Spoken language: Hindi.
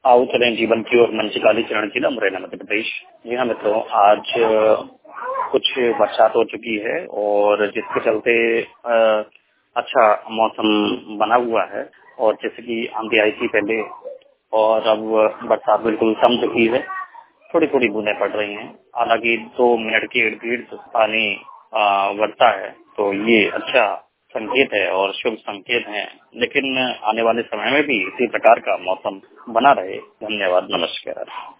आओ चलें जीवन की ओर मंच कालीचरण जिला मुरैना मध्य प्रदेश। जी हाँ मित्रों, आज कुछ बरसात हो चुकी है और जिसके चलते अच्छा मौसम बना हुआ है। और जैसे कि आंधी आई थी पहले और अब बरसात बिल्कुल थम चुकी है। थोड़ी थोड़ी बूंदें पड़ रही हैं। हालांकि 2 मिनट के इर्द गिर्द पानी बरसा है, तो ये अच्छा संकेत है और शुभ संकेत है। लेकिन आने वाले समय में भी इसी प्रकार का मौसम बना रहे। धन्यवाद, नमस्कार।